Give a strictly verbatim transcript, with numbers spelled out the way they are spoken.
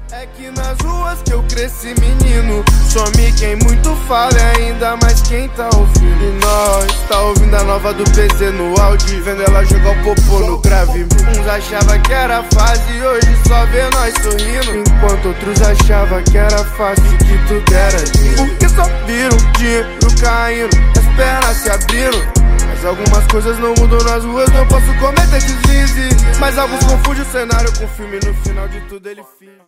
É que nas ruas que eu cresci, menino, some quem muito fala e ainda mais quem tá ouvindo. E nós tá ouvindo a nova do P Z no áudio, vendo ela jogar o popô no grave. Uns achavam que era fácil e hoje só vê nós sorrindo, enquanto outros achavam que era fácil, que tudo era lindo. Porque só viram dinheiro caindo, as pernas se abrindo. Mas algumas coisas não mudam nas ruas, não posso cometer deslize. Mas alguns confundem o cenário com o filme, no final de tudo ele finge.